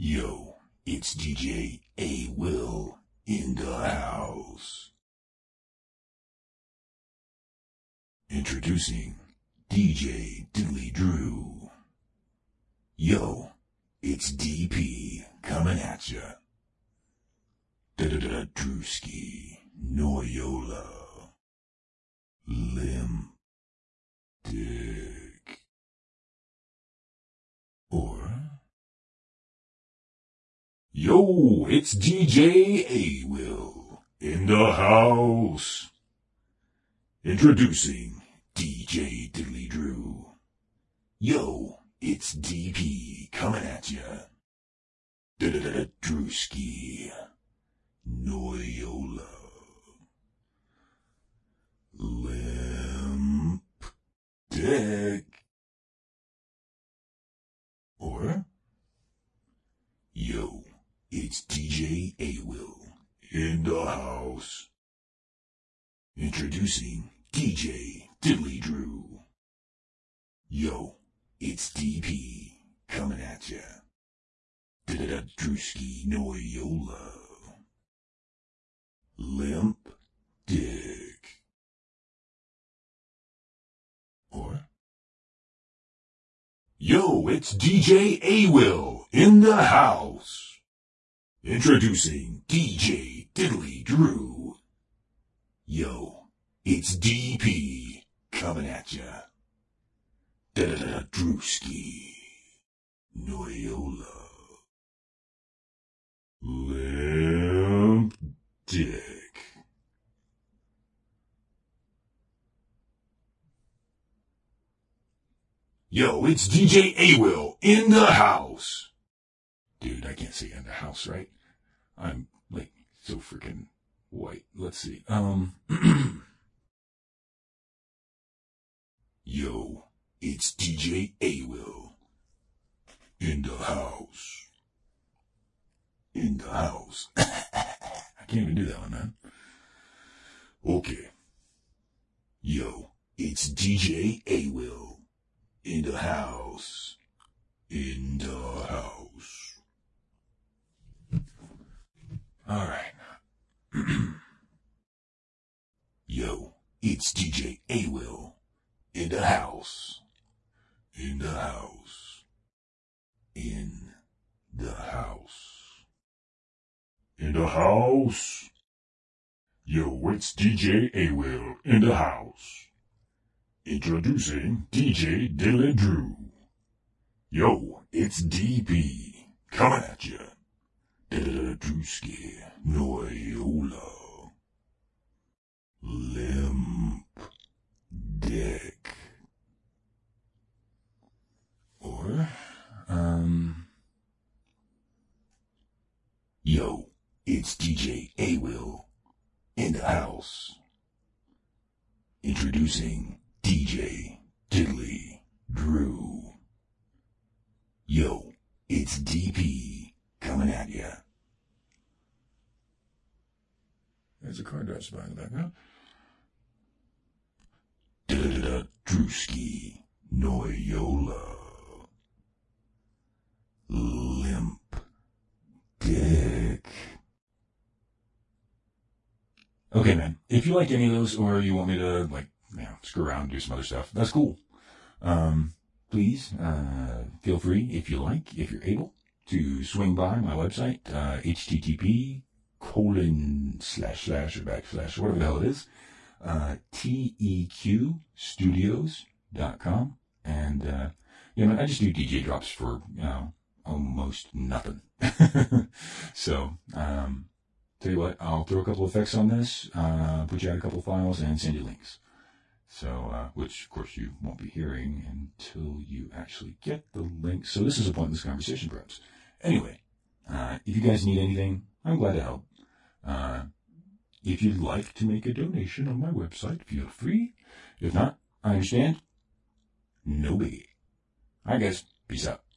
Yo, it's DJ A. Will in the house. Introducing DJ Diddly Drew. Yo, it's DP coming at ya. Da-da-da Drewski, Noyola, Limp Dick. Or, yo, it's DJ A. Will in the house. Introducing DJ Diddly Drew. Yo, it's DP coming at ya. Da-da-da Drewski, Noyola, Limp Dick. Or, yo, it's DJ A. Will in the house. Introducing DJ Diddly Drew. Yo, it's DP coming at ya. Da-da-da Drewski, Noyola, Limp Dick. Or, yo, it's DJ A. Will in the house. Introducing DJ Diddly Drew. Yo, it's DP coming at ya. Da-da-da Drewski, Noyola, Limp Dick. Yo, it's DJ A. Will in the house. Dude, I can't say in the house, right? I'm, like, so freaking white. Let's see. Yo, it's DJ A. Will in the house. In the house. I can't even do that one, man. Okay. Yo, it's DJ A. Will in the house. In the house. Alright. Yo, it's DJ A. Will in the house. In the house. In the house. In the house. Yo, it's DJ A. Will in the house. Introducing DJ Diddly Drew. Yo, it's DP coming at ya. Da-da-da Drewski, Noyola, Limp Dick. Or, yo, it's DJ A. Will in the house. Introducing DJ Diddly Drew. Yo, it's DP coming at ya. There's a car drives by in the background. Da-da-da Drewski, Noyola, Limp Dick. Okay, man. If you like any of those, or you want me to, screw around and do some other stuff, that's cool. Please, feel free, if you're able, to swing by my website, http:// or whatever the hell it is, teqstudios.com. And, I just do DJ drops for, almost nothing. So, tell you what, I'll throw a couple effects on this, put you out a couple files, and send you links. So, which, of course, you won't be hearing until you actually get the link. So this is a pointless conversation, perhaps. Anyway, if you guys need anything, I'm glad to help. If you'd like to make a donation on my website, feel free. If not, I understand. No biggie. All right, guys. Peace out.